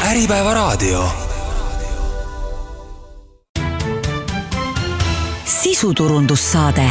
Äripäevaraadio. Sisuturundussaade.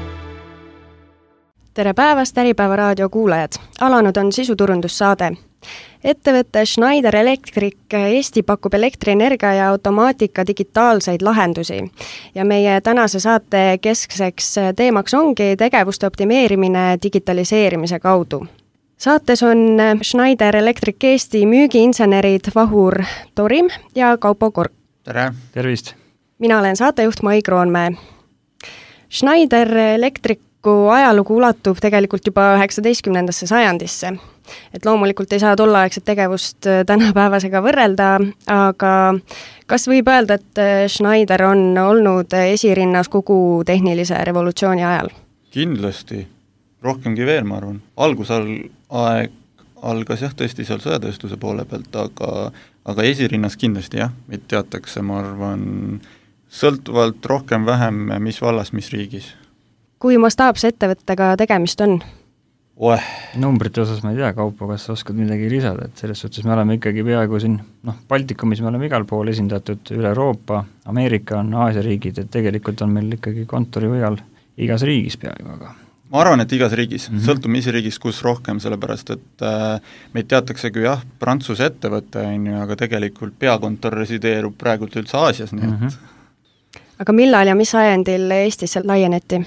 Tere päevast, Äripäevaraadio kuulajad! Alanud on sisuturundussaade. Ettevõtte Schneider Electric Eesti pakub elektrienergia ja automaatika digitaalseid lahendusi. Ja meie tänase saate keskseks teemaks ongi tegevuste optimeerimine digitaliseerimise kaudu. Saates on Schneider Electric Eesti müügiinsenerid Vahur Torim ja Kaupo Kork. Tere! Tervist! Mina olen saatejuht Mai Kroonmäe. Schneider Electricu ajalugu ulatub tegelikult juba 19. sajandisse. Et loomulikult ei saa tollaaegset tegevust tänapäevasega võrrelda, aga kas võib öelda, et Schneider on olnud esirinnas kogu tehnilise revolutsiooni ajal? Kindlasti, rohkemgi veel, ma arvan. Algusaeg algas tõesti seal sõjatööstuse poole pealt, aga esirinnas kindlasti meid teatakse, ma arvan, sõltuvalt rohkem vähem, mis vallas, mis riigis. Kui mastaapse ettevõttega tegemist on? Numbrite osas ma ei tea, Kaupo, kas oskad midagi lisada, et selles suhtes me oleme ikkagi peaaegu siin, Baltikumis me oleme igal pool esindatud, üle Euroopa, Ameerika on, Aasia riigid, et tegelikult on meil ikkagi kontori võjal igas riigis peaaegu, aga ma arvan, et igas riigis, sõltub mis riigis, kus rohkem, sellepärast et meid teatakse kui Prantsuse ettevõte, aga tegelikult peakontor resideerub praegult üldse Aasias, nii et Aga millal ja mis ajendil Eestisse laieneti?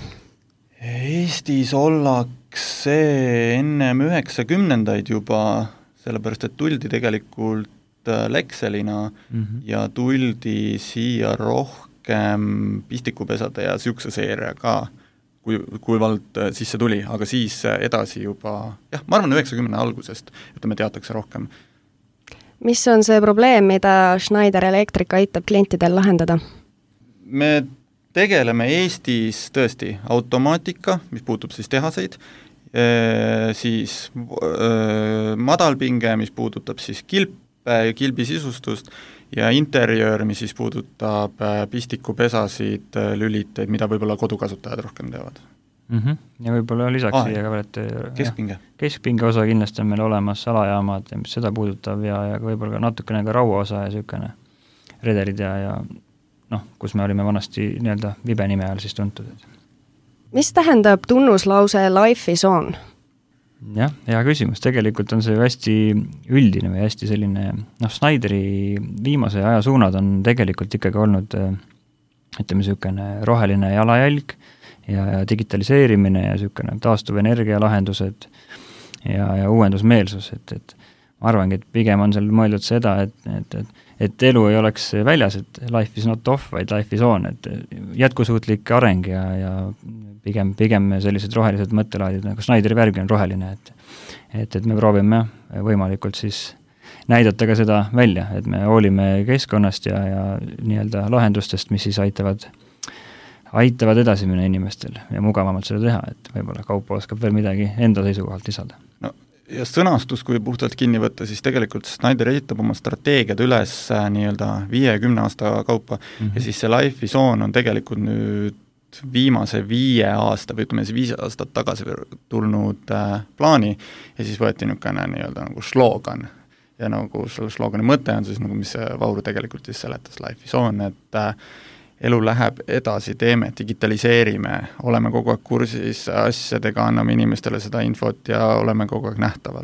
Eestis ollakse ennem 90-ndaid juba, sellepärast et tuldi tegelikult Lexelina ja tuldi siia rohkem pistikupesade ja siukse seeria ka, kui vald sisse tuli, aga siis edasi juba, ma arvan 90 algusest, ütleme teatakse rohkem. Mis on see probleem, mida Schneider Electric aitab klientidel lahendada? Me tegeleme Eestis tõesti automaatika, mis puutub siis tehaseid, siis madalpinge, mis puudutab siis kilpe ja kilbisisustust ja interjöör, mis siis puudutab pistikupesasid, lüliteid, mida võib-olla kodukasutajad rohkem teevad. Ja võib-olla lisaks siia ka veel, keskpinge. Keskpinge osa kindlasti on meil olemas, salajaamad, mis seda puudutab ja võib-olla natukene ka rauaosa ja niisugune redelid ja kus me olime vanasti nii-öelda vibe nime all siis tuntud. Mis tähendab tunnuslause life is on? Jah, hea küsimus. Tegelikult on see hästi üldine või hästi selline, Schneideri viimase aja suunad on tegelikult ikkagi olnud, ütleme, niisugune roheline jalajälg ja digitaliseerimine ja niisugune taastuv energialahendused ja uuendusmeelsus, et ma arvangi, et pigem on seal mõeldud seda, et elu ei oleks väljas, et life is not off, vaid life is on, et jätkusuutlik areng ja pigem sellised rohelised mõttelaadid, nagu Schneideri värgi on roheline, et me proovime võimalikult siis näidata ka seda välja, et me hoolime keskkonnast ja nii-öelda lahendustest, mis siis aitavad edasi minna inimestel ja mugavamalt seda teha, et võib-olla Kaupo oskab veel midagi enda seisukohalt lisada. Ja sõnastus, kui puhtalt kinni võtta, siis tegelikult Schneider esitab oma strateegiad üles nii-öelda 5-10 aasta kaupa ja siis see life is on tegelikult nüüd viimase 5 aasta või ütleme 5 aastat tagasi tulnud plaani ja siis võeti niisugune nii-öelda nagu slogan ja nagu selle slogani mõte on siis nagu, mis Vahur tegelikult siis seletas life is on, et elu läheb edasi, teeme, digitaliseerime, oleme kogu aeg kursis asjadega, anname inimestele seda infot ja oleme kogu aeg nähtaval.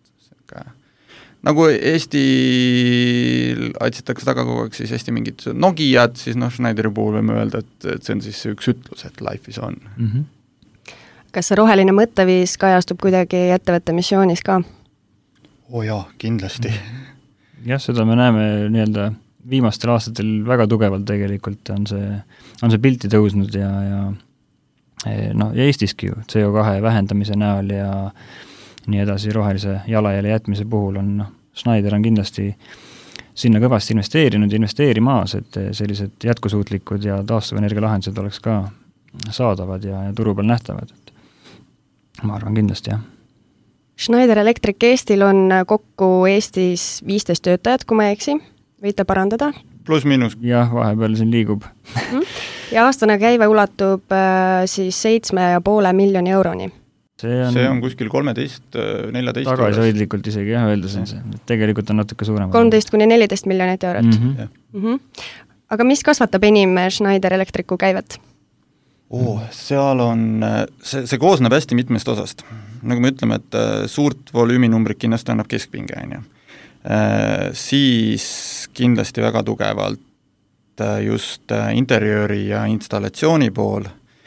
Nagu Eestil aitsetakse taga kogu aeg siis Eesti mingid Nokiad, siis Schneideri puhul võime öelda, et see on siis üks ütlus, et life is on. Kas see roheline mõtteviis kajastub kuidagi ettevõtte missioonis ka? Jaa, kindlasti. Jah, seda me näeme nii-öelda viimastel aastatel väga tugevalt tegelikult on see pilti tõusnud ja Eestiski ju CO2 vähendamise näol ja nii edasi rohelise jalajälje jätmise puhul on Schneider on kindlasti sinna kõvasti investeerimas, et sellised jätkusuutlikud ja taastuvenergia lahendused oleks ka saadavad ja turu peal nähtavad. Et ma arvan kindlasti, jah. Schneider Electric Eestil on kokku Eestis 15 töötajat, kui ma ei eksi. Võite parandada? Plus miinus. Jah, vahepeal siin liigub. Ja aastane käive ulatub siis 7,5 miljoni euroni. see on kuskil 13-14 tagasihoidlikult isegi öeldes on see, tegelikult on natuke suurem. 13-14 miljonit eurot. Aga mis kasvatab enim Schneider Electricu käivet? Seal on, see koosneb hästi mitmest osast. Nagu me ütleme, et suurt volüüminumbrit kindlasti annab keskpinge, siis kindlasti väga tugevalt just interjööri ja installatsiooni pool,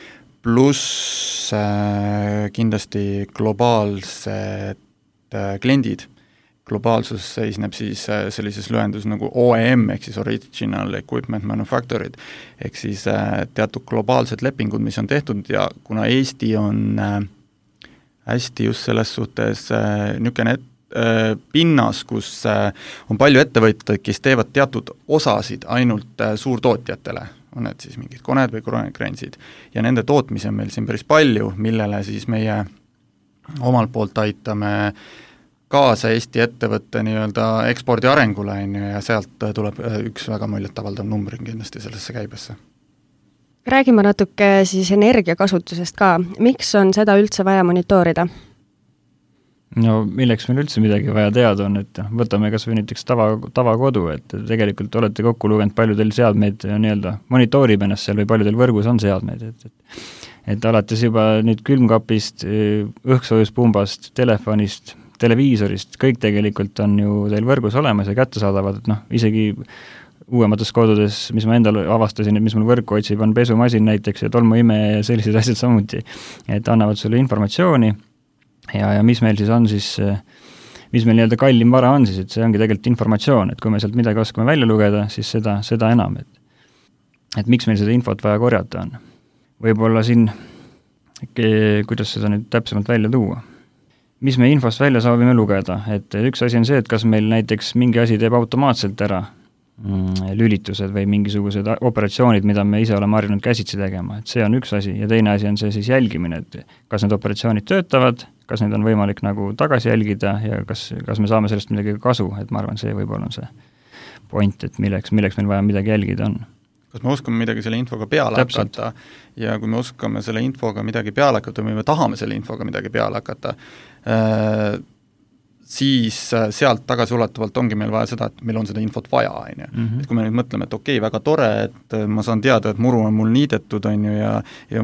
pluss kindlasti globaalsed kliendid. Globaalsus seisneb siis sellises lühendus nagu OEM, ehk siis Original Equipment Manufactured, ehk siis teatud globaalsed lepingud, mis on tehtud ja kuna Eesti on hästi just selles suhtes niisugune pinnas, kus on palju ettevõtjaid, kes teevad teatud osasid ainult suurtootjatele, on need siis mingid koned või kronekrensid, ja nende tootmisi on meil siin päris palju, millele siis meie omalt poolt aitame kaasa Eesti ettevõtte nii-öelda ekspordi arengule ja sealt tuleb üks väga muljetavaldav number kindlasti sellesse käibesse. Räägime natuke siis energiakasutusest ka. Miks on seda üldse vaja monitoorida? No milleks meil üldse midagi vaja teada on, et võtame kas või näiteks tavakodu, et tegelikult olete kokku lugenud, palju teil seadmeid nii-öelda monitoorib ennast seal või palju teil võrgus on seadmeid, et alates juba nüüd külmkapist, õhksoojuspumbast, telefonist, televiisorist, kõik tegelikult on ju teil võrgus olemas ja kättesaadavad, et isegi uuemates kodudes, mis ma endal avastasin, et mis mul võrku otsib, on pesumasin näiteks ja tolmuime ja sellised asjad samuti, et annavad sulle informatsiooni ja mis meil siis on siis, mis meil nii-öelda kallim vara on siis, et see ongi tegelikult informatsioon, et kui me sealt midagi oskame välja lugeda, siis seda enam, et miks meil seda infot vaja korjata on. Võib-olla siin, kuidas seda nüüd täpsemalt välja tuua? Mis me infost välja saavime lugeda, et üks asi on see, et kas meil näiteks mingi asi teeb automaatselt ära lülitused või mingisugused operatsioonid, mida me ise oleme harjunud käsitsi tegema, et see on üks asi ja teine asi on see siis jälgimine, et kas need operatsioonid töötavad, kas need on võimalik nagu tagasi jälgida ja kas me saame sellest midagi kasu, et ma arvan, see võib-olla on see point, et milleks meil vaja midagi jälgida on. Kas me oskame midagi selle infoga peale hakata ja kui me oskame selle infoga midagi peale hakata või me tahame selle infoga midagi peale hakata, siis sealt tagasiulatuvalt ongi meil vaja seda, et meil on seda infot vaja, et kui me nüüd mõtleme, et okei, väga tore, et ma saan teada, et muru on mul niidetud, ja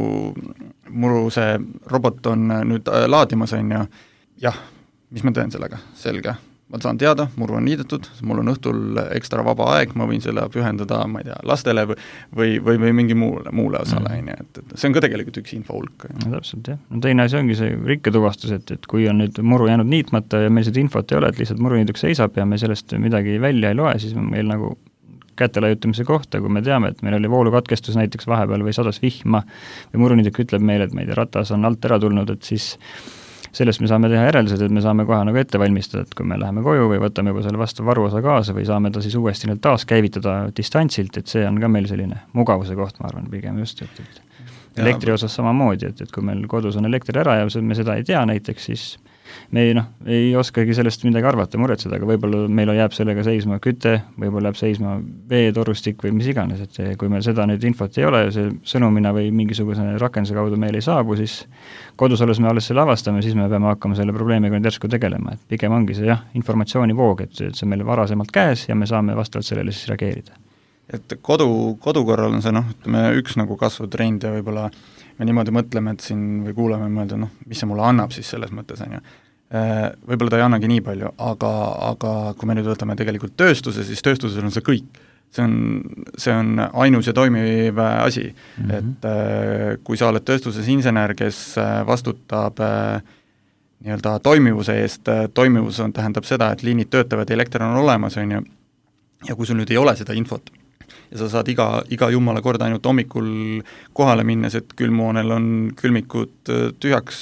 muru see robot on nüüd laadimas, jah, mis ma teen sellega, selge. Ma saan teada, muru on niidetud, mul on õhtul ekstra vaba aeg, ma võin selle pühendada, ma ei tea, lastele või mingi muule osale, et see on ka tegelikult üks info hulk. No täpselt, jah. No teine asi ongi see rikketuvastus, et kui on nüüd muru jäänud niitmata ja meil seda infot ei ole, et lihtsalt muruniiduks seisab ja me sellest midagi välja ei loe, siis meil nagu kätelaiutamise kohta, kui me teame, et meil oli voolukatkestus näiteks vahepeal või sadas vihma või muruniiduk ütleb meile, et meid ratas on alt ära tulnud, et siis sellest me saame teha järeldused, et me saame kohe nagu ette valmistada, et kui me läheme koju või võtame juba selle vastav varuosa kaasa või saame ta siis uuesti taas käivitada distantsilt, et see on ka meil selline mugavuse koht, ma arvan, pigem just, et elektri osas samamoodi, et kui meil kodus on elekter ära ja me seda ei tea näiteks, siis me ei oskagi sellest midagi arvata, muretseda, aga võib-olla meil jääb sellega seisma küte, võib-olla jääb seisma veetorustik või mis iganes, et kui meil seda nüüd infot ei ole, see sõnumina või mingisuguse rakenduse kaudu meil ei saabu, siis kodus olles me alles selle avastame, siis me peame hakkama selle probleemiga nüüd järsku tegelema, et pigem ongi see informatsioonivoog, et see on meil varasemalt käes ja me saame vastavalt sellele siis reageerida. Et kodukorral on see ütleme, üks nagu kasvu trend ja võib-olla me niimoodi mõtleme, et siin või kuuleme mõelda, mis see mulle annab siis selles mõttes, võib-olla ta ei annagi nii palju, aga kui me nüüd võtame tegelikult tööstuse, siis tööstuses on see kõik. See on ainus ja toimiv asi, et kui sa oled tööstuses insener, kes vastutab nii-öelda toimivuse eest, toimivus tähendab seda, et liinid töötavad ja elekter on olemas, ja kui sul nüüd ei ole seda infot, ja sa saad iga jumala kord ainult hommikul kohale minnes, et külmhoonel on külmikud tühjaks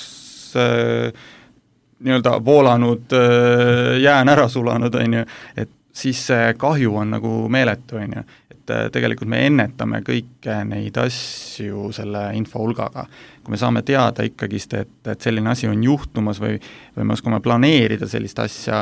nii-öelda voolanud, jään ära sulanud, et siis see kahju on nagu meeletu, et tegelikult me ennetame kõike neid asju selle info hulgaga. Kui me saame teada ikkagist, et selline asi on juhtumas või me oskame planeerida sellist asja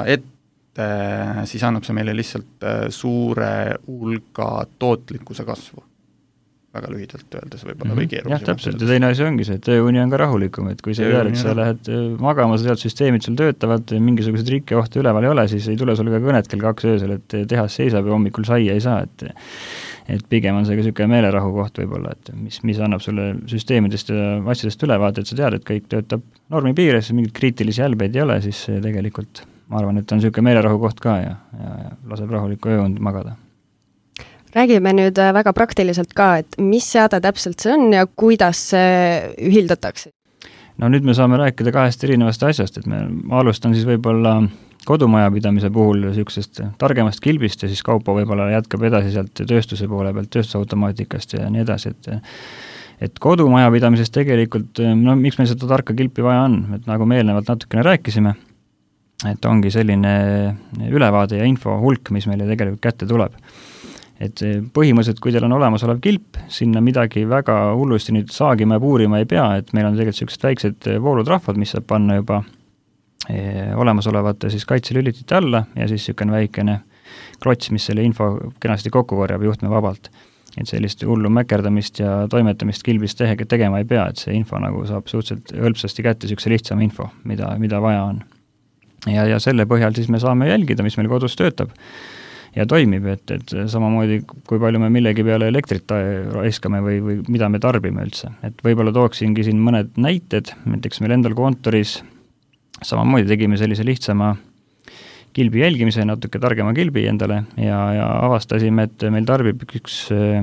siis annab see meile lihtsalt suure hulga tootlikkuse kasvu. väga lühidalt öeldes võib-olla või keerulisemalt. Jah, täpselt, ja teine asi ongi see, et tööuni on ka rahulikum, et kui sa tead, et sa lähed magama, sa tead, süsteemid sul töötavad, mingisugused rikkeohte üleval ei ole, siis ei tule sul ka kõnet kell 2 öösel, et tehas seisab ja hommikul saia ei saa, et pigem on see ka niisugune meelerahu koht võib-olla, et mis annab sulle süsteemidest ja asjadest ülevaate, et sa tead, et kõik töötab normi piires, mingeid kriitilisi jälbeid ei ole, siis tegelikult ma arvan, et on niisugune meelerahu koht ka ja laseb rahulikku ööund magada. Räägime nüüd väga praktiliselt ka, et mis seade täpselt see on ja kuidas see ühildatakse? No nüüd me saame rääkida 2 erinevast asjast, et ma alustan siis võib-olla kodumajapidamise puhul niisugusest targemast kilbist ja siis Kaupo võib-olla jätkab edasi sealt tööstuse poole pealt, tööstusautomaatikast ja nii edasi, et kodumajapidamises tegelikult, no miks meil seda tarka kilpi vaja on, et nagu me eelnevalt natukene rääkisime, et ongi selline ülevaade ja info hulk, mis meile tegelikult kätte tuleb. Et põhimõtteliselt, kui teil on olemasolev kilp, sinna midagi väga hullusti nüüd saagima ja puurima ei pea, et meil on tegelikult sellised väiksed voolutrahvad, mis saab panna juba olemasolevate siis kaitselülitite alla ja siis niisugune väikene klots, mis selle info kenasti kokku korjab juhtme vabalt. Et sellist hullu mäkerdamist ja toimetamist kilbist tegema ei pea, et see info nagu saab suhteliselt hõlpsasti kätte niisuguse lihtsam info, mida vaja on. Ja selle põhjal siis me saame jälgida, mis meil kodus töötab ja toimib, et samamoodi, kui palju me millegi peale elektrit raiskame või mida me tarbime üldse. Et võib-olla tooksingi siin mõned näited, näiteks meil endal kontoris samamoodi tegime sellise lihtsama kilbi jälgimise, natuke targema kilbi endale ja avastasime, et meil tarbib üks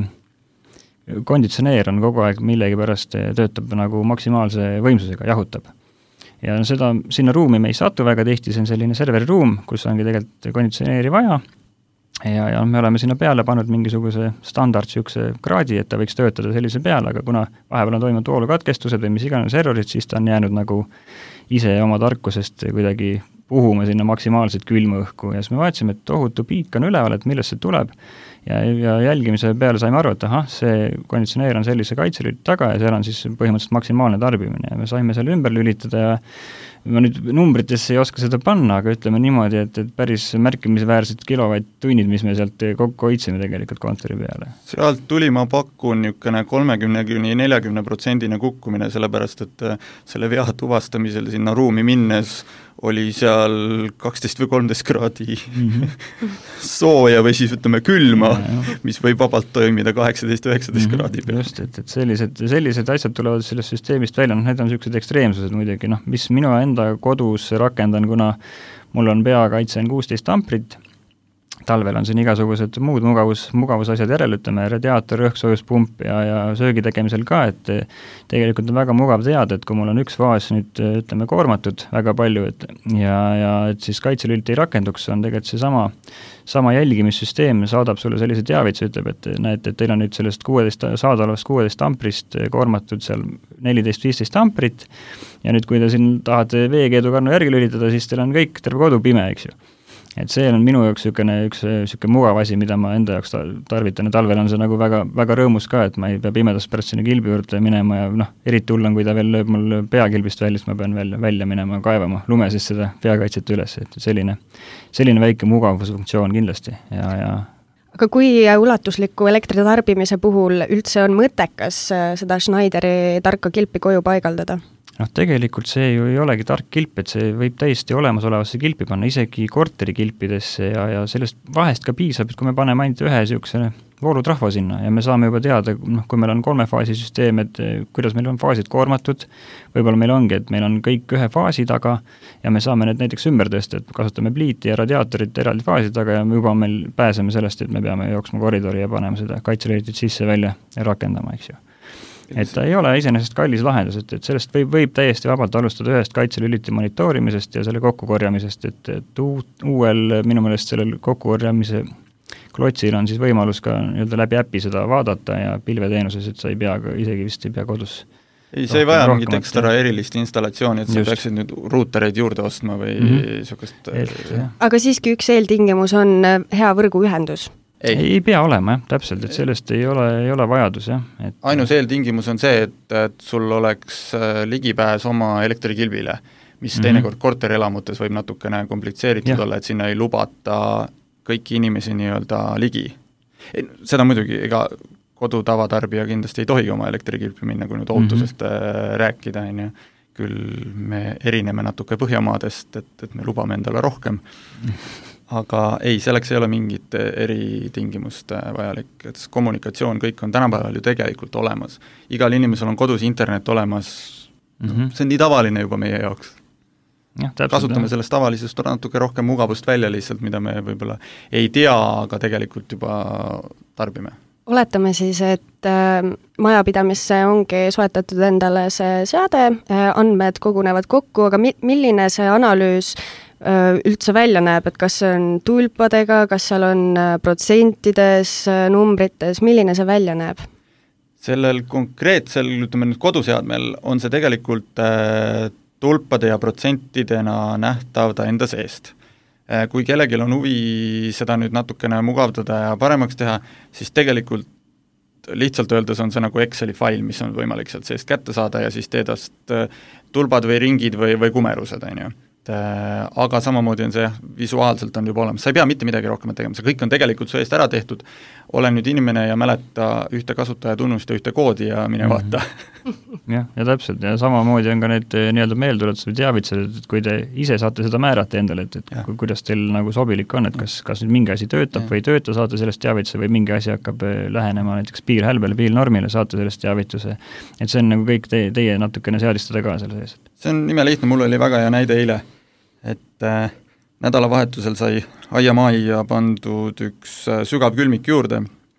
konditsioneer on kogu aeg millegi pärast töötab nagu maksimaalse võimsusega, jahutab. Ja seda, sinna ruumi me ei satu väga tihti, see on selline serveriruum, kus ongi tegelikult konditsioneeri vaja ja me oleme sinna peale pannud mingisuguse standard siukse kraadi, et ta võiks töötada sellise peale, aga kuna vahepeal on toimunud voolukatkestused või mis iganes errorid, siis ta on jäänud nagu ise oma tarkusest kuidagi puhuma sinna maksimaalselt külma õhku ja siis me vaatasime, et tohutu piik on üleval, et millest see tuleb ja jälgimise peale saime aru, et see konditsioneer on sellise kaitselülit taga ja seal on siis põhimõtteliselt maksimaalne tarbimine ja me saime selle ümber lülitada ja ma nüüd numbritesse ei oska seda panna, aga ütleme niimoodi, et päris märkimisväärsed kilovatt-tunnid, mis me sealt kokku hoidsime tegelikult kontori peale. Sealt tuli, ma pakun, niisugune 30–40% kukkumine, sellepärast et selle vea tuvastamisel sinna ruumi minnes oli seal 12 või 13 kraadi sooja või siis ütleme külma, mis võib vabalt toimida 18-19 kraadi peal. Just, et sellised asjad tulevad sellest süsteemist välja, need on niisugused ekstreemsused muidugi, mis minu enda kodus rakendan, kuna mul on peakaitse on 16 amprit, talvel on siin igasugused muud mugavusasjad järel, ütleme, radiaator, õhksoojuspump ja söögi tegemisel ka, et tegelikult on väga mugav teada, et kui mul on üks faas nüüd, ütleme, koormatud väga palju, ja et siis kaitselülit ei rakenduks, on tegelikult see sama jälgimissüsteem saadab sulle sellise teavitse, ütleb, et näete, et teil on nüüd sellest saadalast 16 amprist koormatud seal 14-15 amprit, ja nüüd, kui te siin tahate veekeedukannu järgi lülitada, siis teil on kõik terve kodu pime, eks ju. Et see on minu jaoks üks mugav asi, mida ma enda jaoks tarvitan ja talvel on see nagu väga, väga rõõmus ka, et ma ei pea pimedast pärast sinna kilbi juurde minema ja eriti hull on, kui ta veel lööb mul peakilbist välja, siis ma pean välja minema kaevama lume siis seda peakaitset üles, et selline väike mugavusfunktsioon kindlasti ja Aga kui ulatusliku elektritarbimise puhul üldse on mõttekas seda Schneideri tarka kilpi koju paigaldada? Tegelikult see ju ei olegi tark kilp, et see võib täiesti olemasolevasse kilpi panna, isegi korteri kilpidesse ja sellest vahest ka piisab, et kui me paneme ainult ühe niisuguse voolutrahva sinna ja me saame juba teada, kui meil on 3 faasi süsteem, et kuidas meil on faasid koormatud, võib-olla meil ongi, et meil on kõik ühe faasi taga ja me saame need näiteks ümber tõsta, et kasutame pliiti ja radiaatorit eraldi faasi taga ja juba meil pääseme sellest, et me peame jooksma koridori ja panema seda kaitselülitit sisse välja ja rakendama, eks ju. Et ta ei ole iseenesest kallis lahendus, et sellest võib täiesti vabalt alustada ühest kaitselüliti monitoorimisest ja selle kokkukorjamisest, et uuel minu meelest sellel kokkukorjamise klotsil on siis võimalus ka läbi äppi seda vaadata ja pilveteenuses, et sa isegi vist ei pea kodus. Ei, see ei vaja mingit ekstra erilist installatsiooni, et sa peaksid nüüd ruutereid juurde ostma või niisugust. Aga siiski üks eeltingimus on hea võrguühendus. Ei pea olema, täpselt, et sellest ei ole vajadus. Ainus eeltingimus on see, et sul oleks ligipääs oma elektrikilbile, mis teinekord korterelamutes võib natukene komplitseeritud olla, et sinna ei lubata kõiki inimesi nii-öelda ligi. Seda muidugi, kodutavatarbija kindlasti ei tohi oma elektrikilpi minna, kui nüüd ohutusest rääkida, on ju. Küll me erineme natuke Põhjamaadest, et me lubame endale rohkem, aga ei, selleks ei ole mingit eritingimust vajalik, et kommunikatsioon, kõik on tänapäeval ju tegelikult olemas. Igal inimesel on kodus internet olemas, see on nii tavaline juba meie jaoks. Ja, täpselt, kasutame sellest tavalisest natuke rohkem mugavust välja lihtsalt, mida me võib-olla ei tea, aga tegelikult juba tarbime. Oletame siis, et majapidamisse ongi soetatud endale see seade, andmed kogunevad kokku, aga milline see analüüs üldse välja näeb, et kas see on tulpadega, kas seal on protsentides, numbrites, milline see välja näeb? Sellel konkreetsel, ütleme nüüd koduseadmel, on see tegelikult tulpade ja protsentidena nähtav ta enda seest. Kui kellelgi on huvi seda nüüd natukene mugavdada ja paremaks teha, siis tegelikult lihtsalt öeldes on see nagu Exceli fail, mis on võimalik sealt seest kätte saada ja siis teedast tulbad või ringid või kumerused, on ju. Aga samamoodi on see, visuaalselt on juba olemas, sa ei pea mitte midagi rohkem tegema, see kõik on tegelikult su eest ära tehtud, ole nüüd inimene ja mäleta ühte kasutaja tunnust ja ühte koodi ja mine vaata. Ja täpselt, ja samamoodi on ka need nii-öelda meelduletused või teavitused, et kui te ise saate seda määrata endale, et kuidas teil nagu sobilik on, et kas nüüd mingi asi töötab või ei tööta, saate sellest teavituse või mingi asi hakkab lähenema näiteks piirhälbele, piirnormile, saate sellest teavituse, et see on nagu kõik teie natukene seadistada ka selle sees. See on imelihtne, mul oli väga hea näide eile, et nädalavahetusel sai aiamajja pandud üks sügav külmik juurde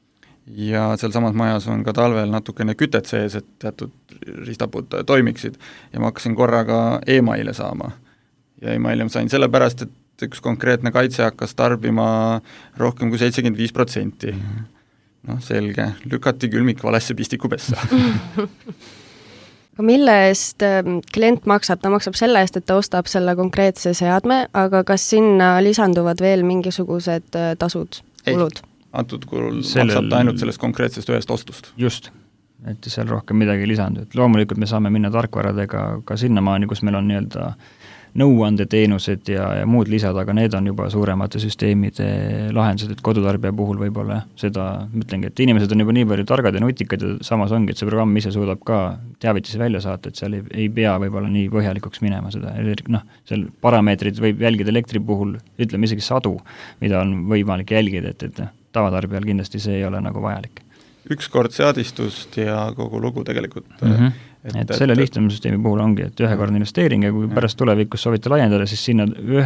ja seal samas majas on ka talvel natukene kütet sees, et teatud ristapud toimiksid ja ma hakkasin korraga e-maile saama. Ja e-maili ma sain sellepärast, et üks konkreetne kaitse hakkas tarbima rohkem kui 75%. Noh, selge, lükati külmik valesse pistikupessa. Mille eest klient maksab? Ta maksab selle eest, et ta ostab selle konkreetse seadme, aga kas sinna lisanduvad veel mingisugused tasud, kulud? Antud kulul maksab ta ainult sellest konkreetsest ühest ostust. Just, et seal rohkem midagi lisandu. Loomulikult me saame minna tarkvaradega ka sinnamaani, kus meil on nii-öelda nõuandeteenused ja muud lisad, aga need on juba suuremate süsteemide lahendused, et kodutarbija puhul võib-olla seda, mõtlengi, et inimesed on juba nii palju targad ja nutikad ja samas ongi, et see programm ise suudab ka teavitusi välja saata, et seal ei pea võib-olla nii põhjalikuks minema seda, seal parameetrid võib jälgida elektri puhul, ütleme isegi sadu, mida on võimalik jälgida, et tavatarbijal kindlasti see ei ole nagu vajalik. Ükskord seadistust ja kogu lugu tegelikult. Et selle lihtsam süsteemi puhul ongi, et ühekordne investeering ja kui pärast tulevikus soovite laiendada, siis sinna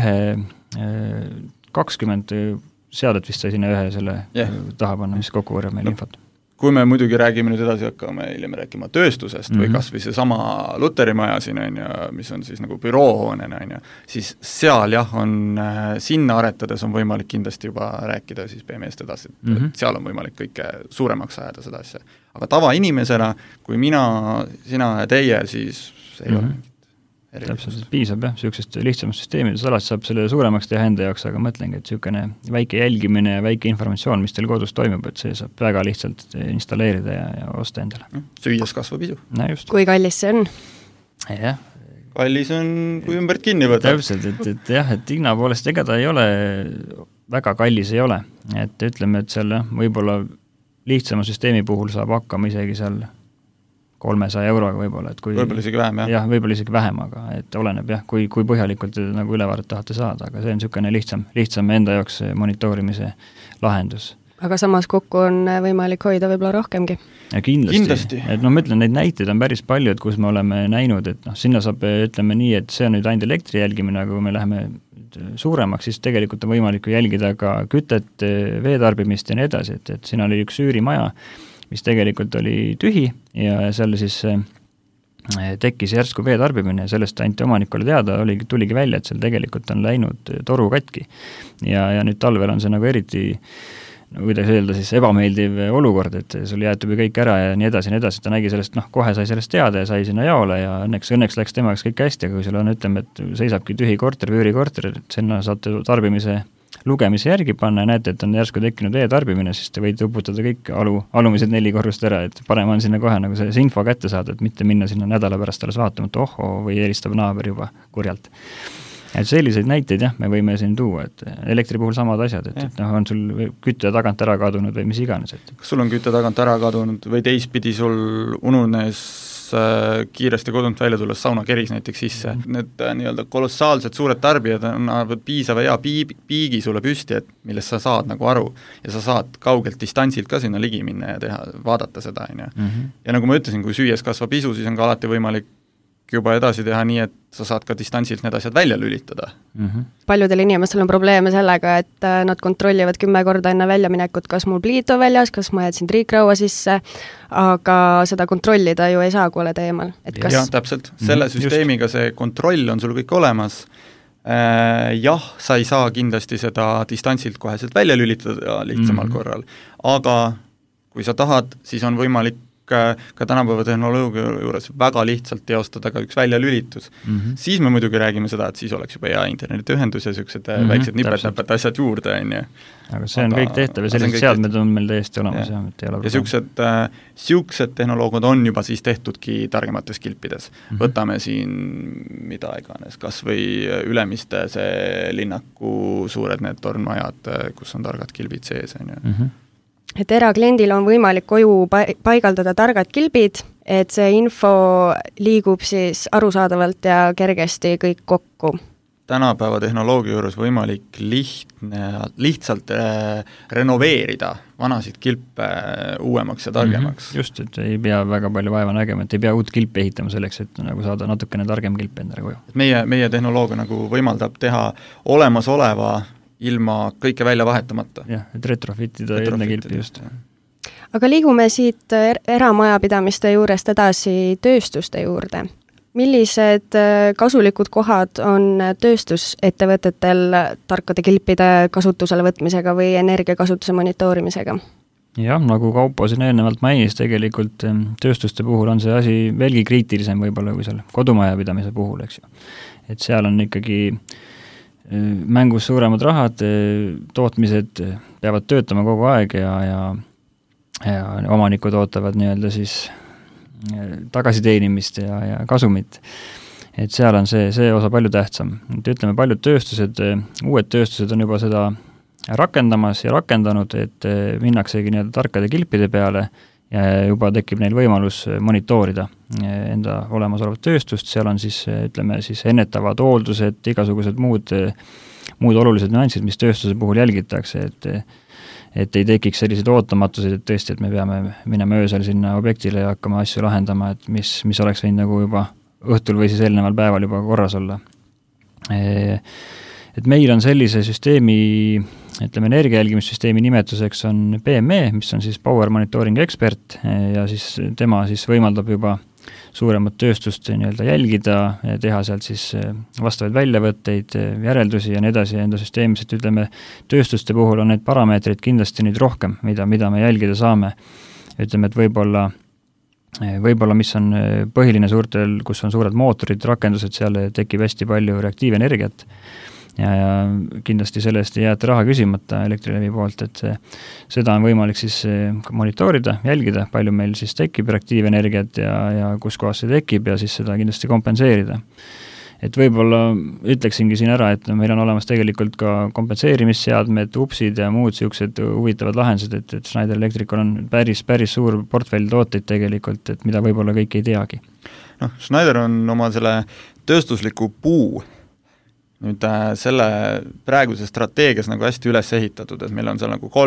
20 seadet vist sai sinna ühe selle taha panna, mis kokku võrrab meil infot. Kui me muidugi räägime nüüd edasi, hakkame hiljem rääkima tööstusest või kas või see sama Luterimaja siin on ja mis on siis nagu büroohoonena on ja siis seal on sinna aretades on võimalik kindlasti juba rääkida siis BMS edasi, et seal on võimalik kõike suuremaks ajada seda asja. Aga tavainimesena, kui mina, sina ja teie, siis see ei ole mingit täpselt, piisab sellisest lihtsamast süsteemidest, alati saab selle suuremaks teha enda jaoks, aga mõtlengi, et selline väike jälgimine ja väike informatsioon, mis teil kodus toimub, et see saab väga lihtsalt installeerida ja osta endale. Süües kasvab isu. No just. Kui kallis see on? Jah. Kallis on, kui ümbert kinni võtab. Täpselt, et hinna poolest ega ta ei ole, väga kallis ei ole. Et ütleme, et seal võib-olla lihtsama süsteemi puhul saab hakkama isegi seal 300 euroga võib-olla, et kui võib-olla isegi vähem, jah, võib-olla isegi vähem, aga et oleneb kui põhjalikult nagu ülevaadet tahate saada, aga see on niisugune lihtsam enda jaoks monitoorimise lahendus. Aga samas kokku on võimalik hoida võib-olla rohkemgi. Ja kindlasti. Et ma ütlen, neid näiteid on päris palju, et kus me oleme näinud, et sinna saab, ütleme nii, et see on nüüd ainult elektri jälgimine, aga kui me läheme suuremaks, siis tegelikult on võimalik jälgida ka kütet, veetarbimist ja nii edasi, et siin oli üks üürimaja, mis tegelikult oli tühi ja seal siis tekkis järsku veetarbimine ja sellest anti omanikule teada, tuligi välja, et seal tegelikult on läinud toru katki. Ja nüüd talvel on see nagu eriti, kuidas öelda siis, ebameeldiv olukord, et sul jäetub ju kõik ära ja nii edasi, ta nägi sellest, kohe sai sellest teada ja sai sinna jaole ja õnneks läks temaks kõik hästi, aga kui sul on, ütleme, et seisabki tühi korter või üürikorter, et sinna saate tarbimise lugemise järgi panna ja näete, et on järsku tekkinud veetarbimine, siis te võite uputada kõik alumised 4 korrust ära, et parem on sinna kohe nagu see info kätte saada, et mitte minna sinna nädala pärast alles vaatama, et või helistab naaber juba kurjalt. Et selliseid näiteid jah, me võime siin tuua, et elektri puhul samad asjad, et noh, on sul kütte tagant ära kadunud või mis iganes. Kas sul on kütte tagant ära kadunud või teistpidi sul ununes kiiresti kodunt välja tulles saunakeris näiteks sisse. Need nii-öelda kolossaalsed suured tarbijad annavad piisava hea piigi sulle püsti, et millest sa saad nagu aru ja sa saad kaugelt distantsilt ka sinna ligi minna ja teha, vaadata seda, Ja nagu ma ütlesin, kui süües kasvab isu, siis on ka alati võimalik juba edasi teha nii, et sa saad ka distantsilt need asjad välja lülitada. Paljudel inimestel on probleeme sellega, et nad kontrollivad 10 korda enne väljaminekut, kas mul pliit on väljas, kas ma jätsin triikraua sisse, aga seda kontrollida ju ei saa, kui oled eemal. Jah, täpselt. Selle süsteemiga see kontroll on sul kõik olemas. Jah, sa ei saa kindlasti seda distantsilt koheselt välja lülitada lihtsamal korral, aga kui sa tahad, siis on võimalik ka tänapäeva tehnoloogia juures väga lihtsalt teostada ka üks väljalülitus. Siis me muidugi räägime seda, et siis oleks juba hea internetiühendus ja sellised väiksed nipet-näpet asjad juurde, Aga see on kõik tehtav ja sellised seadmed on meil täiesti olemas. Ja siuksed tehnoloogiad on juba siis tehtudki targemates kilpides. Võtame siin mida iganes, kas või Ülemiste see linnaku suured need tornmajad, kus on targad kilbid sees, Et erakliendil on võimalik koju paigaldada targad kilbid, et see info liigub siis arusaadavalt ja kergesti kõik kokku. Tänapäeva tehnoloogia juures võimalik lihtsalt renoveerida vanasid kilpe uuemaks ja targemaks. Just, et ei pea väga palju vaeva nägema, et ei pea uut kilpe ehitama selleks, et nagu saada natukene targem kilp endale koju. Meie tehnoloogia nagu võimaldab teha olemasoleva ilma kõike välja vahetamata. Jah, et retrofitida enne kilpi just. Aga liigume siit eramajapidamiste juurest edasi tööstuste juurde. Millised kasulikud kohad on tööstusettevõtetel tarkade kilpide kasutusele võtmisega või energiakasutuse monitoorimisega? Jah, nagu Kaupo siin eelnevalt mainis, tegelikult tööstuste puhul on see asi veelgi kriitilisem võib-olla kui seal kodumajapidamise puhul, eks ju. Et seal on ikkagi mängus suuremad rahad, tootmised peavad töötama kogu aeg ja omanikud ootavad nii-öelda siis tagasiteenimist ja kasumit. Et seal on see osa palju tähtsam. Et ütleme, paljud tööstused, uued tööstused on juba seda rakendamas ja rakendanud, et minnaksegi nii-öelda tarkade kilpide peale ja juba tekib neil võimalus monitoorida enda olemasolevat tööstust, seal on siis, ütleme siis ennetavad hooldused, igasugused muud olulised nüansid, mis tööstuse puhul jälgitakse, et ei tekiks selliseid ootamatuseid, et tõesti, et me peame minema öösel sinna objektile ja hakkama asju lahendama, et mis oleks võinud nagu juba õhtul või siis eelneval päeval juba korras olla. Et meil on sellise süsteemi, ütleme energiajälgimissüsteemi nimetuseks on PME, mis on siis Power Monitoring Expert ja siis tema siis võimaldab juba suuremat tööstust nii-öelda jälgida ja teha sealt siis vastavaid väljavõtteid, järeldusi ja nii edasi enda süsteemis, et ütleme, tööstuste puhul on need parameetrid kindlasti nüüd rohkem, mida me jälgida saame. Ütleme, et võib-olla mis on põhiline suurtel, kus on suured mootorid, rakendused, seal tekib hästi palju reaktiivenergiat ja kindlasti selle eest ei jäeta raha küsimata Elektrilevi poolt, et seda on võimalik siis monitoorida, jälgida, palju meil siis tekib reaktiivenergiat ja kus kohas see tekib ja siis seda kindlasti kompenseerida. Et võib-olla ütleksingi siin ära, et meil on olemas tegelikult ka kompenseerimisseadmed, upsid ja muud siuksed huvitavad lahendused, et Schneider Electricul on päris suur portfell tooteid tegelikult, et mida võib-olla kõik ei teagi. Schneider on oma selle tööstusliku puu nüüd selle praeguse strateegias nagu hästi üles ehitatud, et meil on seal nagu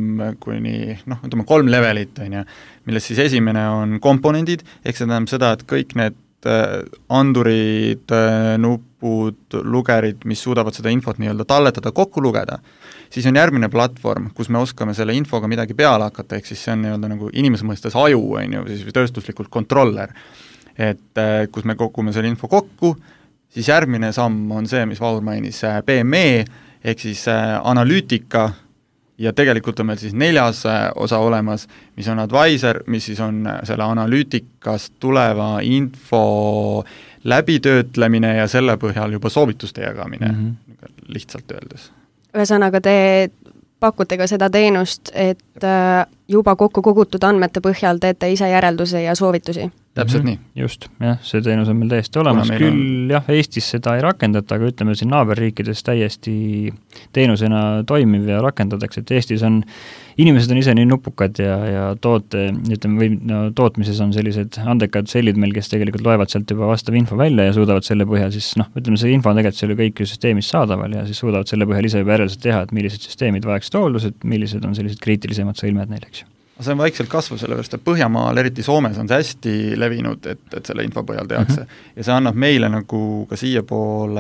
3 levelit, millest siis esimene on komponendid, ehk see tähendab seda, et kõik need andurid, nupud, lugerid, mis suudavad seda infot nii-öelda talletada, kokku lugeda, siis on järgmine platvorm, kus me oskame selle infoga midagi peale hakata, ehk siis see on nii-öelda nagu inimese mõistes aju, siis tööstuslikult kontroller, et kus me kogume selle info kokku, siis järgmine samm on see, mis Vahur mainis, PME, ehk siis analüütika ja tegelikult on meil siis 4. osa olemas, mis on advisor, mis siis on selle analüütikast tuleva info läbitöötlemine ja selle põhjal juba soovituste jagamine, lihtsalt öeldes. Ühesõnaga, te pakute ka seda teenust, et juba kokku kogutud andmete põhjal teete ise järeldusi ja soovitusi? täpselt nii. Just, jah, see teenus on meil täiesti olemas, küll jah, Eestis seda ei rakendata, aga ütleme siin naaberriikides täiesti teenusena toimiv ja rakendatakse, et Eestis on, inimesed on ise nii nupukad ja tootmises on sellised andekad sellid meil, kes tegelikult loevad sealt juba vastav info välja ja suudavad selle põhjal siis, ütleme see info on tegelikult selle kõik ju süsteemis saadaval ja siis suudavad selle põhjal ise juba järelselt teha, et millised süsteemid vajaksid hooldused, millised on sellised kriitilisemad sõlmed neil, eks ju. See on vaikselt kasvu, sellepärast, et Põhjamaal, eriti Soomes on see hästi levinud, et selle info põhjal tehakse. Ja see annab meile nagu ka siia poole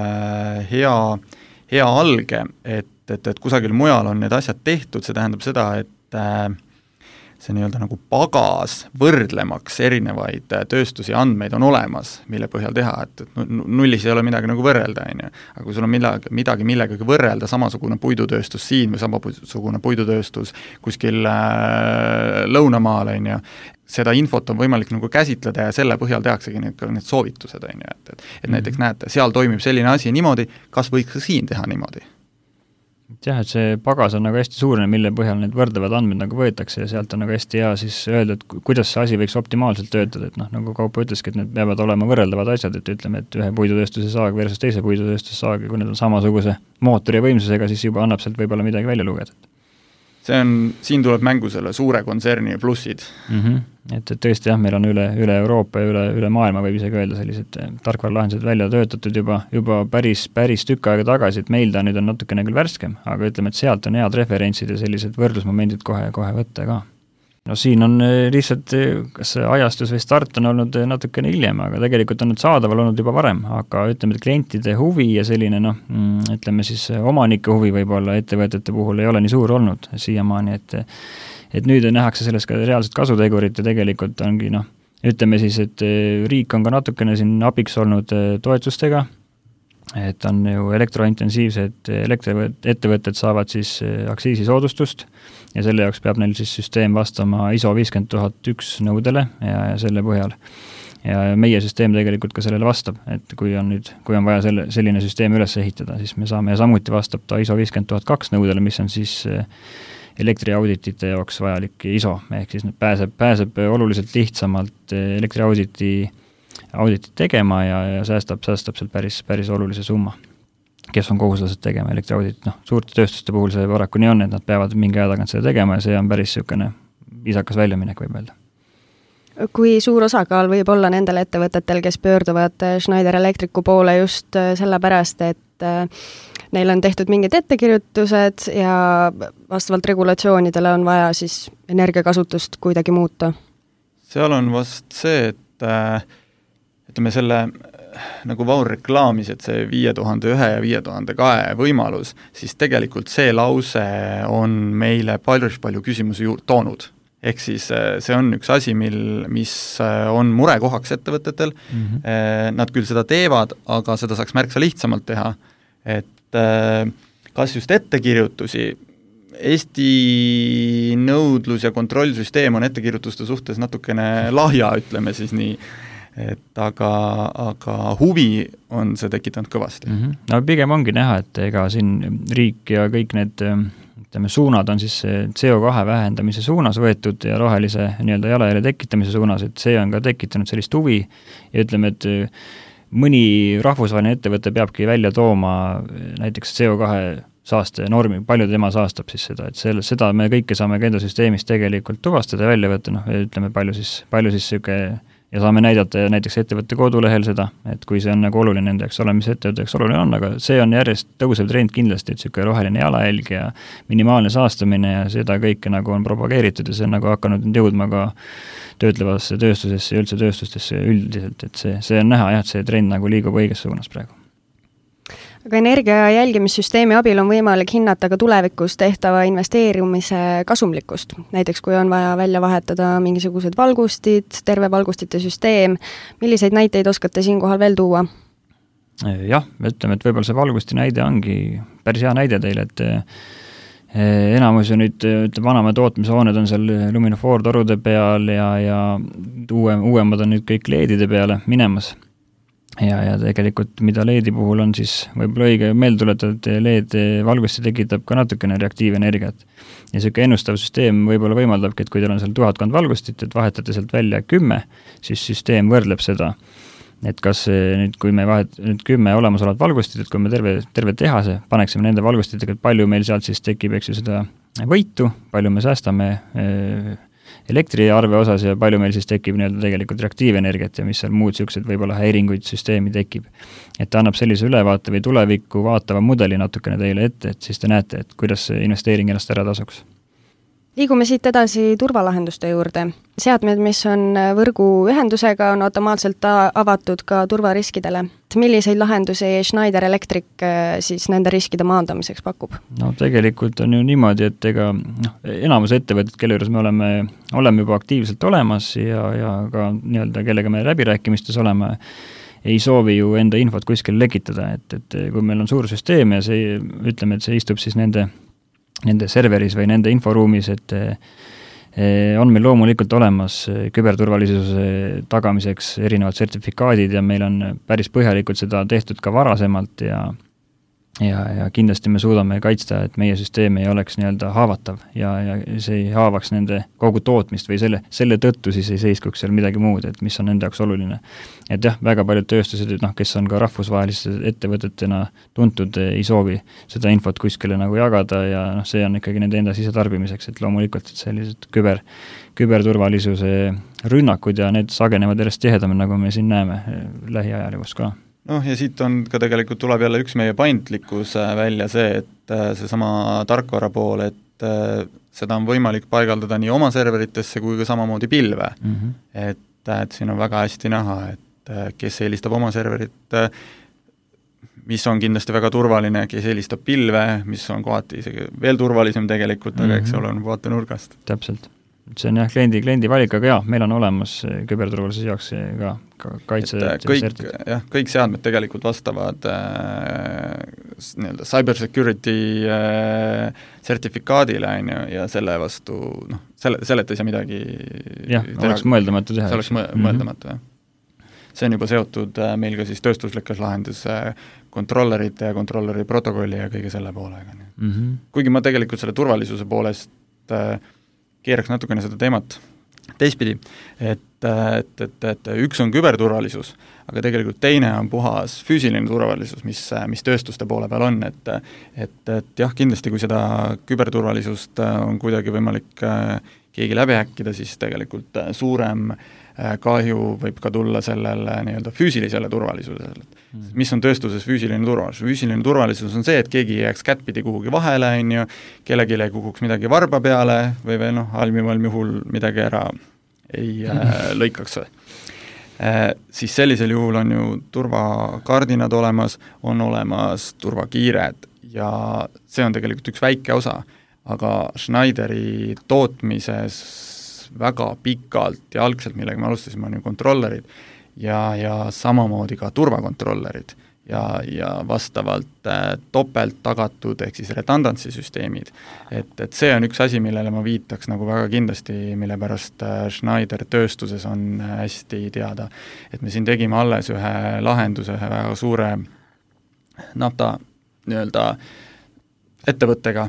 hea alge, et kusagil mujal on need asjad tehtud, see tähendab seda, et see nii-öelda nagu pagas võrdlemaks erinevaid tööstusi andmeid on olemas, mille põhjal teha, et nullis ei ole midagi nagu võrrelda, aga kui sul on midagi millegagi võrrelda, samasugune puidutööstus siin või samasugune puidutööstus kuskil lõunamaal, seda infot on võimalik nagu käsitleda ja selle põhjal tehaksegi need soovitused, et näiteks näete, seal toimib selline asi niimoodi, kas võiks ka siin teha niimoodi? Jah, et see pagas on nagu hästi suurne, mille põhjal need võrdlevad andmed nagu võetakse ja sealt on nagu hästi hea siis öelda, et kuidas see asi võiks optimaalselt töötada, et nagu Kaupo ütleski, et need peavad olema võrreldavad asjad, et ütleme, et ühe puidutööstuse saag versus teise puidutööstuse saag ja kui need on samasuguse mootori ja võimsusega, siis juba annab sealt võib-olla midagi välja lugeda. Siin tuleb mängu selle suure kontserni plussid. Et tõesti jah, meil on üle Euroopa ja üle maailma võib isegi öelda sellised tarkvaralahendused välja töötatud juba päris tükk aega tagasi, et meil ta nüüd on natukene küll värskem, aga ütleme, et sealt on head referentsid ja sellised võrdlusmomendid kohe võtta ka. No siin on lihtsalt, kas ajastus või start on olnud natukene hiljem, aga tegelikult on nüüd saadaval olnud juba varem, aga ütleme, et klientide huvi ja selline, ütleme siis omanike huvi võib-olla ettevõtete puhul ei ole nii suur olnud siiamaani, et nüüd nähakse sellest ka reaalset kasutegurit ja tegelikult ongi, ütleme siis, et riik on ka natukene siin abiks olnud toetustega, et on ju elektrointensiivsed ettevõtted saavad siis aktsiisisoodustust ja selle jaoks peab neil siis süsteem vastama ISO 50001 nõudele ja selle põhjal. Ja meie süsteem tegelikult ka sellele vastab, et kui on vaja selline süsteem üles ehitada, siis me saame ja samuti vastab ta ISO 50002 nõudele, mis on siis elektriauditite jaoks vajalik ISO, ehk siis pääseb oluliselt lihtsamalt elektriauditit tegema ja säästab sealt päris olulise summa, kes on kohustused tegema elektriaudit. Suurte tööstuste puhul see paraku nii on, et nad peavad mingi aja tagant seda tegema ja see on päris niisugune viisakas väljaminek võib öelda. Kui suur osakaal võib olla nendel ettevõtetel, kes pöörduvad Schneider Electricu poole just sellepärast, et neil on tehtud mingid ettekirjutused ja vastavalt regulatsioonidele on vaja siis energiakasutust kuidagi muuta? Seal on vast see, et ütleme selle, nagu Vaur reklaamis, et see 5001 ja 5002 võimalus, siis tegelikult see lause on meile palju küsimusi toonud. Ehk siis see on üks asi, mis on murekohaks ettevõtetel. Nad küll seda teevad, aga seda saaks märksa lihtsamalt teha. Et kas just ettekirjutusi, Eesti nõudlus- ja kontrollsüsteem on ettekirjutuste suhtes natukene lahja, ütleme siis nii, et aga huvi on see tekitanud kõvasti. No pigem ongi näha, et ega siin riik ja kõik need suunad on siis CO2 vähendamise suunas võetud ja rohelise nii-öelda jalajälje tekitamise suunas, et see on ka tekitanud sellist huvi ja ütleme, et mõni rahvusvaheline ettevõte peabki välja tooma näiteks CO2 saaste normi, palju tema saastab siis seda, et seda me kõike saame ka enda süsteemis tegelikult tuvastada ja välja võtta, ütleme palju siis süke ja saame näidata näiteks ettevõtte kodulehel seda, et kui see on nagu oluline nende jaoks ole, mis ettevõtte jaoks oluline on, aga see on järjest tõusev trend kindlasti, et niisugune roheline jalajälg ja minimaalne saastamine ja seda kõike nagu on propageeritud ja see on nagu hakanud jõudma ka töötlevasse tööstusesse ja üldse tööstustesse üldiselt, et see on näha jah, et see trend nagu liigub õiges suunas praegu. Aga energia jälgimissüsteemi abil on võimalik hinnata ka tulevikus tehtava investeerimise kasumlikkust. Näiteks kui on vaja välja vahetada mingisugused valgustid, terve valgustite süsteem, milliseid näiteid oskate siinkohal veel tuua? Jah, ütleme, et võib-olla see valgusti näide ongi päris hea näide teile, et enamus ju nüüd vanamäe tootmishooned on seal luminofoortorude peal ja uuemad on nüüd kõik LED-ide peale minemas. ja tegelikult mida LED-i puhul on siis võib-olla õige meelde tuletada, et LED valgusti tekitab ka natukene reaktiivenergiat. Ja selline ennustav süsteem võib-olla võimaldabki, et kui teil on seal 1000 valgustit, et vahetate sealt välja 10, siis süsteem võrdleb seda, et kas nüüd, kui me nüüd 10 olemasolevat valgustit, et kui me terve tehase paneksime nende valgustitega, et palju meil sealt siis tekib, eks ju, seda võitu, palju me säästame elektriarve osas ja palju meil siis tekib nii-öelda tegelikult reaktiivenergiat ja mis seal muud sellised võib-olla häiringuid süsteemi tekib. Et ta annab sellise ülevaate või tulevikku vaatava mudeli natukene teile ette, et siis te näete, et kuidas see investeering ennast ära tasuks. Liigume siit edasi turvalahenduste juurde. Seadmed, mis on võrguühendusega, on automaatselt avatud ka turvariskidele. Milliseid lahendusi Schneider Electric siis nende riskide maandamiseks pakub? No tegelikult on ju niimoodi, et enamus ettevõtted, kelle juures me oleme juba aktiivselt olemas ja ka nii-öelda kellega me läbirääkimistes oleme, ei soovi ju enda infot kuskil lekitada, et kui meil on suur süsteem ja see, ütleme, et see istub siis nende serveris või nende inforuumis, et on meil loomulikult olemas küberturvalisuse tagamiseks erinevad sertifikaadid ja meil on päris põhjalikult seda tehtud ka varasemalt ja kindlasti me suudame kaitsta, et meie süsteem ei oleks nii-öelda haavatav ja see ei haavaks nende kogu tootmist või selle tõttu siis ei seiskuks seal midagi muud, et mis on nende jaoks oluline. Et jah, väga paljud tööstused, kes on ka rahvusvaheliste ettevõtetena tuntud, ei soovi seda infot kuskile nagu jagada ja see on ikkagi nende enda sisetarbimiseks, et loomulikult et sellised küberturvalisuse rünnakud ja need sagenevad järjest tihedamini, nagu me siin näeme lähiajaligus ka. Ja siit on ka tegelikult tuleb jälle üks meie paindlikkus välja see, et seesama tarkvara pool, et seda on võimalik paigaldada nii oma serveritesse kui ka samamoodi pilve. Et siin on väga hästi näha, et kes eelistab oma serverit, mis on kindlasti väga turvaline, kes eelistab pilve, mis on kohati isegi veel turvalisem tegelikult, aga eks ole on vaatenurgast. Täpselt. See on jah kliendi valik, aga jah, meil on olemas küberturvalisuse jaoks ka kaitse. Kõik seadmed tegelikult vastavad nii-öelda cybersecurity sertifikaadile ja selle vastu, selleta ei saa midagi oleks mõeldamatu teha. See oleks mõeldamatu, jah. See on juba seotud meil ka siis tööstuslikas lahendus kontrollerite ja kontrolleri protokolli ja kõige selle poolega. Kuigi ma tegelikult selle turvalisuse poolest keeraks natukene seda teemat teistpidi, et üks on küberturvalisus, aga tegelikult teine on puhas füüsiline turvalisus, mis tööstuste poole peal on, et jah, kindlasti kui seda küberturvalisust on kuidagi võimalik keegi läbi häkkida, siis tegelikult suurem kahju võib ka tulla sellele nii-öelda füüsilisele turvalisusele. Mis on tööstuses füüsiline turvalisus? Füüsiline turvalisus on see, et keegi jääks kättpidi kuhugi vahele, kellelgi ei kukuks midagi varba peale või halvimal juhul midagi ära ei lõikaks. Siis sellisel juhul on ju turvakardinad olemas, on olemas turvakiired ja see on tegelikult üks väike osa, aga Schneideri tootmises väga pikalt ja algselt, millega me alustasime, on ju kontrollerid ja samamoodi ka turvakontrollerid ja vastavalt topelt tagatud ehk siis redundancy süsteemid. Et see on üks asi, millele ma viitaks nagu väga kindlasti, mille pärast Schneider tööstuses on hästi teada. Et me siin tegime alles ühe lahenduse ühe väga suure nafta nii-öelda ettevõttega,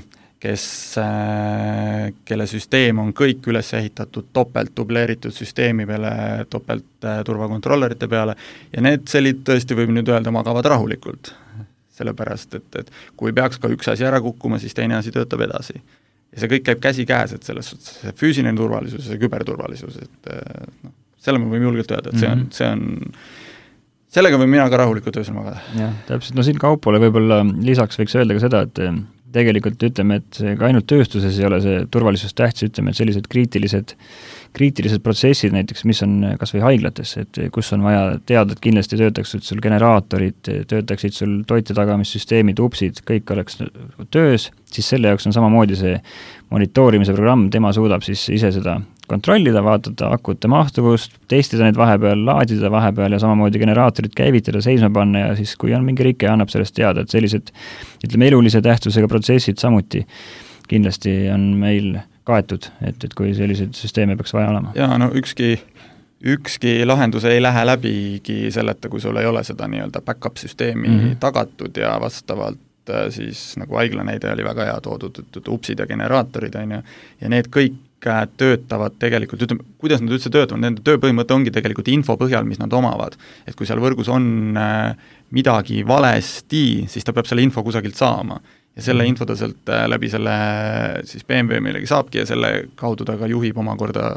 kelle süsteem on kõik üles ehitatud topelt dubleeritud süsteemi peale, topelt turvakontrollerite peale ja need sellid tõesti võib nüüd öelda magavad rahulikult, sellepärast, et kui peaks ka üks asi ära kukkuma, siis teine asi töötab edasi. Ja see kõik käib käsi käes, et selles suhtes see füüsiline turvalisus ja küberturvalisus, et selle me võime julgelt öelda, et see on sellega võin mina ka rahulikult öösel magada. Jah, täpselt, siin Kaupole võib-olla lisaks võiks öelda ka seda, et tegelikult ütleme, et ka ainult tööstuses ei ole see turvalisus tähtis, ütleme, et sellised kriitilised protsessid näiteks, mis on kas või haiglates, et kus on vaja teada, et kindlasti töötaksid sul generaatorid, töötaksid sul toite tagamissüsteemid, upsid, kõik oleks töös, siis selle jaoks on samamoodi see monitoorimise programm, tema suudab siis ise seda kontrollida, vaadata akute mahtuvust, testida neid vahepeal, laadida vahepeal ja samamoodi generaatorid käivitada, seisma panna ja siis kui on mingi rike, annab sellest teada, et sellised, ütleme, elulise tähtsusega protsessid samuti kindlasti on meil kaetud, et kui selliseid süsteeme peaks vaja olema. Ja ükski ükski lahendus ei lähe läbigi selleta, kui sul ei ole seda nii-öelda back-up-süsteemi tagatud ja vastavalt siis nagu haigla näide oli väga hea toodud, upsid ja generaatorid, ja need kõik töötavad tegelikult, ütleme, kuidas nad üldse töötavad, nende tööpõhimõte ongi tegelikult info põhjal, mis nad omavad. Et kui seal võrgus on midagi valesti, siis ta peab selle info kusagilt saama. Ja selle info ta sealt läbi selle siis BMW millegi saabki ja selle kaudu ta ka juhib omakorda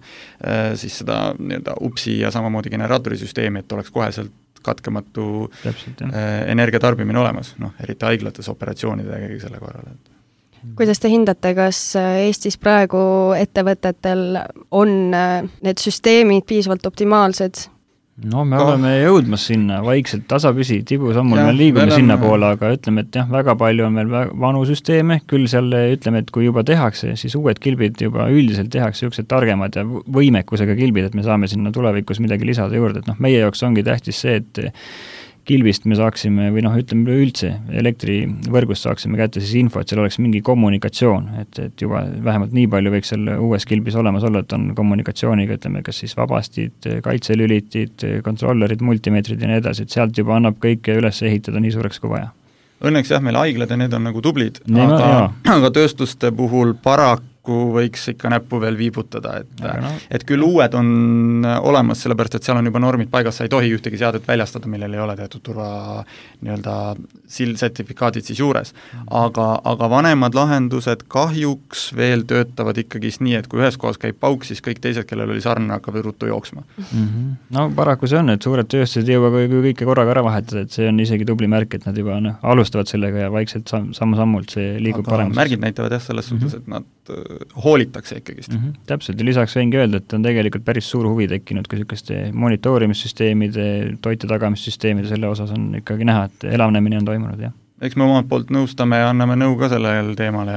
siis seda nii-öelda upsi ja samamoodi generaatorisüsteemi, et oleks koheselt katkematu energiatarbimine olemas, eriti haiglates operatsioonidega selle korral. Kuidas te hindate, kas Eestis praegu ettevõtetel on need süsteemid piisavalt optimaalsed? No me oleme jõudmas sinna vaikselt tasapüsi, tibusammul me liigume sinna poole, aga ütleme, et jah, väga palju on meil vanu süsteeme, küll seal ütleme, et kui juba tehakse, siis uued kilbid juba üldiselt tehakse niisugused targemad ja võimekusega kilbid, et me saame sinna tulevikus midagi lisada juurde, et meie jaoks ongi tähtis see, et kilbist me saaksime, või ütleme üldse, elektrivõrgust saaksime kätte siis info, et seal oleks mingi kommunikatsioon, et juba vähemalt nii palju võiks seal uues kilbis olemas olla, et on kommunikatsiooniga, ütleme, kas siis vabastid, kaitselülitid, kontrollerid, multimeetrid ja nii edasi, et sealt juba annab kõike üles ehitada nii suureks kui vaja. Õnneks jah, meil haiglad ja need on nagu tublid, aga tööstuste puhul paraku võiks ikka näppu veel viibutada, et küll uued on olemas, sellepärast, et seal on juba normid paigas, sa ei tohi ühtegi seadet väljastada, millel ei ole teatud turva nii-öelda sertifikaadid siis juures. Aga vanemad lahendused kahjuks veel töötavad ikkagist nii, et kui ühes kohas käib pauk, siis kõik teised, kellel oli sarne, hakkab ruttu jooksma. No paraku see on, et suured tööstused ei jõua kõike korraga ära vahetada, et see on isegi tubli märk, et nad juba alustavad sellega ja vaikselt sammu-sammult see liigub paremus. Märgid näitavad jah selles suhtes, et nad hoolitakse ikkagist. Täpselt, ja lisaks võingi öelda, et on tegelikult päris suur huvi tekkinud ka niisuguste monitoorimissüsteemide, toite tagamissüsteemide, selle osas on ikkagi näha, et elavnemine on toimunud, jah. Eks me omalt poolt nõustame ja anname nõu ka sellel teemale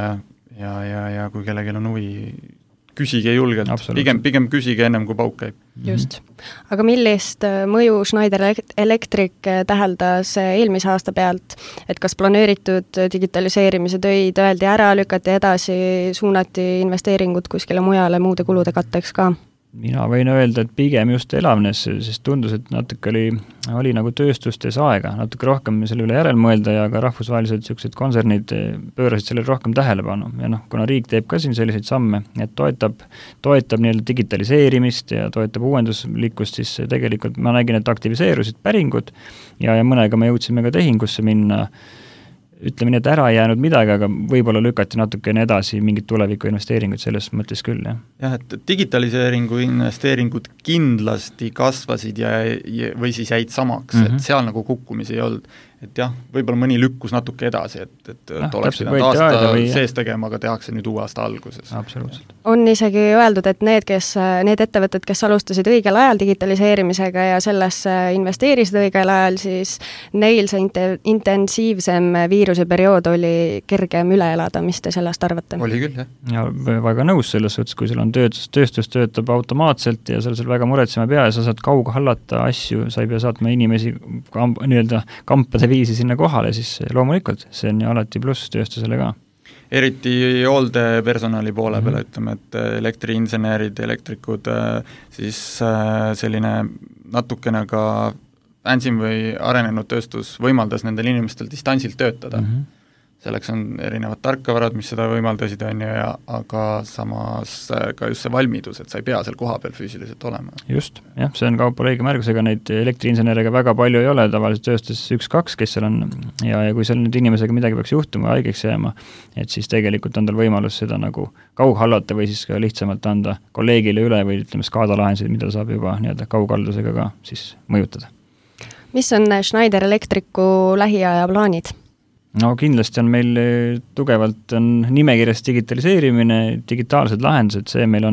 ja kui kellelgi on huvi, küsige julgelt, pigem küsige ennem, kui pauk käib. Just. Aga millist mõju Schneider Electric täheldas eelmise aasta pealt, et kas planeeritud digitaliseerimise töid öeldi ära, lükati edasi, suunati investeeringud kuskile mujale muude kulude katteks ka? Mina võin öelda, et pigem just elavnes, sest tundus, et natuke oli nagu tööstustes aega, natuke rohkem selle üle järel mõelda ja ka rahvusvahelised niisugused kontsernid pöörasid sellele rohkem tähelepanu. Ja kuna riik teeb ka siin selliseid samme, et toetab nii-öelda digitaliseerimist ja toetab uuenduslikkust, siis tegelikult ma nägin, et aktiviseerusid päringud ja mõnega me jõudsime ka tehingusse minna. Ütleme nii, et ära ei jäänud midagi, aga võib-olla lükati natukene edasi mingid tuleviku investeeringud selles mõttes küll, jah. Jah, et digitaliseeringu investeeringud kindlasti kasvasid või siis jäid samaks, et seal nagu kukkumisi ei olnud. Et jah, võib-olla mõni lükkus natuke edasi, et oleks pidanud aasta sees tegema, aga tehakse nüüd uue aasta alguses. Absoluutselt. On isegi öeldud, et need ettevõtted, kes alustasid õigel ajal digitaliseerimisega ja sellesse investeerisid õigel ajal, siis neil see intensiivsem viiruseperiood oli kergem üle elada, mis te sellest arvate? Oli küll, jah. Ja väga nõus selles suhtes, kui sul on tööstus töötab automaatselt ja seal väga muretsema pea ja sa saad kaughallata asju, sa ei pea saatma inimesi nii-öelda kampade viisi sinna kohale, siis loomulikult see on ju alati pluss tööstusele ka. Eriti hooldepersonali poole peale, ütleme, et elektriinsenerid, elektrikud, siis selline natukene ka äänsim või arenenud tööstus võimaldas nendel inimestel distantsilt töötada. Selleks on erinevad tarkvarad, mis seda võimaldasid, aga samas ka just see valmidus, et sa ei pea seal koha peal füüsiliselt olema. Just, jah, see on Kaupo õige märgus, ega neid elektriinsenerega väga palju ei ole, tavaliselt tööstus 1-2, kes seal on, ja kui seal nüüd inimesega midagi peaks juhtuma, haigeks jääma, et siis tegelikult on tal võimalus seda nagu kaughallata või siis ka lihtsamalt anda kolleegile üle või ütleme skaadalahendusi, mida saab juba nii-öelda kaughaldusega ka siis mõjutada. Mis on Schneider Electricu lähiaja plaanid? No kindlasti on meil tugevalt nimekirjas digitaliseerimine, digitaalsed lahendused, see meil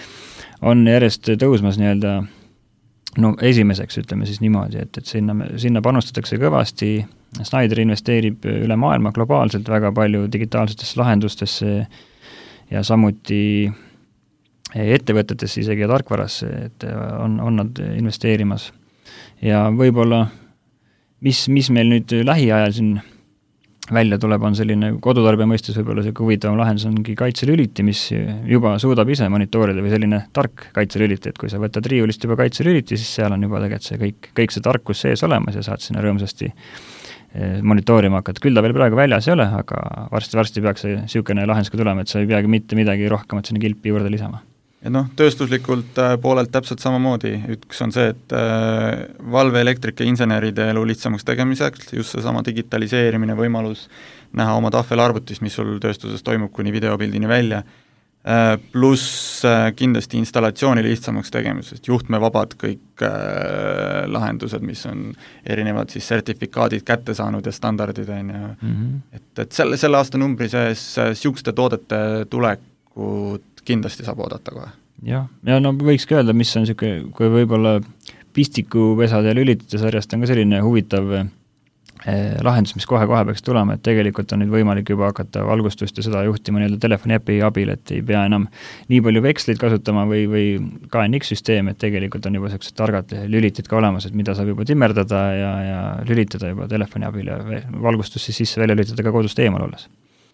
on järjest tõusmas nii-öelda esimeseks, ütleme siis niimoodi, et sinna panustatakse kõvasti, Schneider investeerib üle maailma globaalselt väga palju digitaalsetesse lahendustesse ja samuti ettevõtetesse isegi ja tarkvarasse, et on nad investeerimas. Ja võib-olla, mis meil nüüd lähiajal siin välja tuleb, on selline kodutarbija mõistes võib-olla see huvitavam lahendus ongi kaitselüliti, mis juba suudab ise monitoorida või selline tark kaitselüliti, et kui sa võtad riiulist juba kaitselüliti, siis seal on juba tegelikult see kõik see tarkus sees olemas ja saad sinna rõõmsasti monitoorima hakata. Küll ta veel praegu väljas ei ole, aga varsti peaks see niisugune lahendus ka tulema, et sa ei peagi mitte midagi rohkemat sinna kilpi juurde lisama. Ja tööstuslikult poolelt täpselt samamoodi, üks on see, et valveelektrike inseneride elu lihtsamaks tegemiseks, just see sama digitaliseerimine, võimalus näha oma tahvelarvutis, mis sul tööstuses toimub kuni videopildini välja, pluss kindlasti installatsiooni lihtsamaks tegemisest, juhtmevabad kõik lahendused, mis on erinevad siis sertifikaadid kätte saanud ja standardid, et selle aasta numbri sees siukeste toodete tulekut kindlasti saab oodata kohe. Ja võikski öelda, mis on niisugune, kui võib-olla pistikupesade ja lülitite sarjast on ka selline huvitav lahendus, mis kohe peaks tulema, et tegelikult on nüüd võimalik juba hakata valgustust ja seda juhtima telefoni äpi abil, et ei pea enam nii palju veksleid kasutama või KNX-süsteem, et tegelikult on juba sellised targad lülitid ka olemas, et mida saab juba timmerdada ja lülitada juba telefoni abil ja valgustus siis sisse välja lülitada ka kodust eemal olles.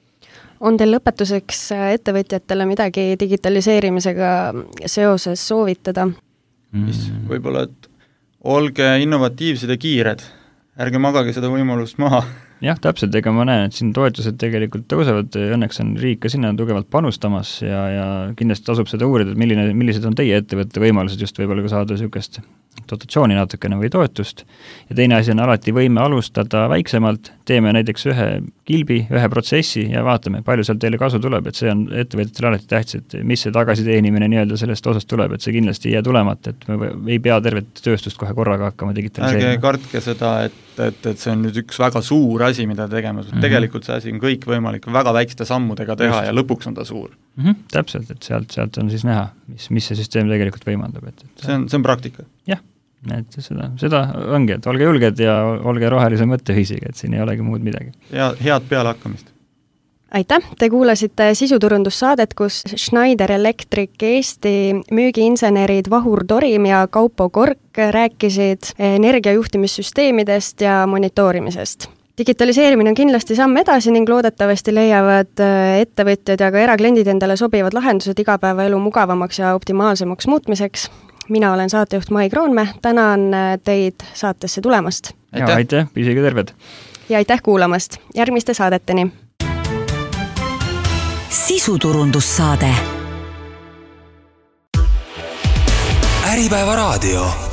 On teil lõpetuseks ettevõtjatele midagi digitaliseerimisega seoses soovitada? Mis võib-olla, et olge innovatiivsed ja kiired, ärge magage seda võimalust maha. Jah, täpselt, ega ma näen, et siin toetused tegelikult tõusevad, õnneks on riik ka sinna tugevalt panustamas ja kindlasti tasub seda uurida, et millised on teie ettevõtte võimalused just võib-olla ka saada niisugust dotatsiooni natukene või toetust. Ja teine asi on alati võime alustada väiksemalt, teeme näiteks ühe kilbi, ühe protsessi ja vaatame, palju sealt teile kasu tuleb, et see on ettevõtjatele alati tähtis, et mis see tagasiteenimine nii-öelda sellest osast tuleb, et see kindlasti ei jää tulemata, et me ei pea tervet tööstust kohe korraga hakkama digitaliseerima. Ärge kartke seda, et see on nüüd üks väga suur asi, mida tegema. Tegelikult see asi on kõik võimalik väga väikeste sammudega teha ja lõpuks on ta suur. Täpselt, et sealt on siis näha, mis see süsteem tegelikult võimaldab. See on praktika. Jah, et seda ongi, et olge julged ja olge rohelise mõtteviisiga, et siin ei olegi muud midagi. Ja head pealehakkamist. Aitäh, te kuulasite sisuturundussaadet, kus Schneider Electric Eesti müügiinsenerid Vahur Torim ja Kaupo Kork rääkisid energiajuhtimissüsteemidest ja monitoorimisest. Digitaliseerimine on kindlasti samm edasi ning loodetavasti leiavad ettevõtjad ja ka erakliendid endale sobivad lahendused igapäevaelu mugavamaks ja optimaalsemaks muutmiseks. Mina olen saatejuht Mai Kroonmäe, tänan teid saatesse tulemast. Aitäh, püsige terved! Ja aitäh kuulamast! Järgmiste saadeteni! Sisuturundussaade Äripäeva raadio